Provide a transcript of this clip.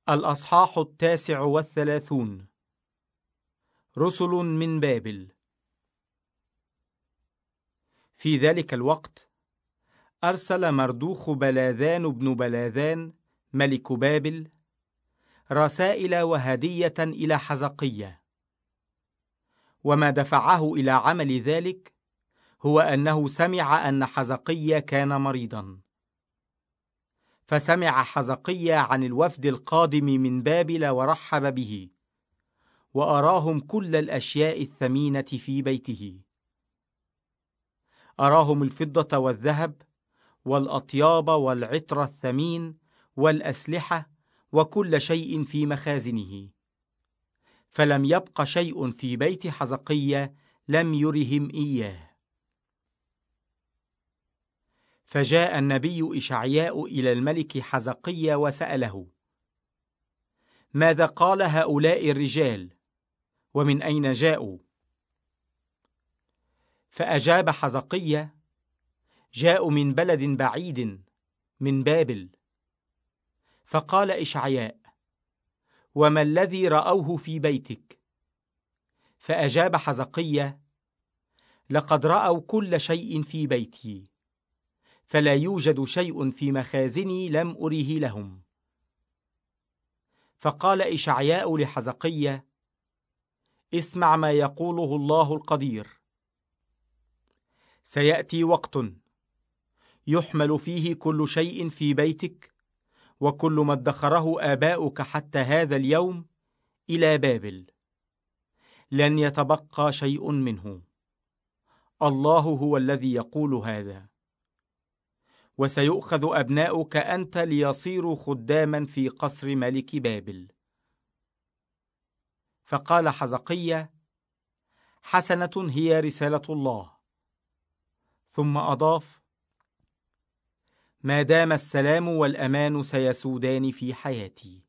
الأصحاح 39. رسل من بابل. في ذلك الوقت أرسل مردوخ بلاذان بن بلاذان ملك بابل رسائل وهدية إلى حزقية، وما دفعه إلى عمل ذلك هو أنه سمع أن حزقية كان مريضا. فسمع حزقية عن الوفد القادم من بابل ورحب به، وأراهم كل الأشياء الثمينة في بيته. أراهم الفضة والذهب والأطياب والعطر الثمين والأسلحة وكل شيء في مخازنه، فلم يبق شيء في بيت حزقية لم يرهم إياه. فجاء النبي إشعياء إلى الملك حزقية وسأله: ماذا قال هؤلاء الرجال؟ ومن أين جاءوا؟ فأجاب حزقية: جاءوا من بلد بعيد، من بابل. فقال إشعياء: وما الذي رأوه في بيتك؟ فأجاب حزقية: لقد رأوا كل شيء في بيتي، فلا يوجد شيء في مخازني لم أره لهم. فقال إشعياء لحزقية: اسمع ما يقوله الله القدير. سيأتي وقت يحمل فيه كل شيء في بيتك وكل ما ادخره آباؤك حتى هذا اليوم إلى بابل، لن يتبقى شيء منه. الله هو الذي يقول هذا. وسيؤخذ أبناؤك أنت ليصيروا خداما في قصر ملك بابل. فقال حزقية: حسنة هي رسالة الله. ثم أضاف: ما دام السلام والأمان سيسودان في حياتي.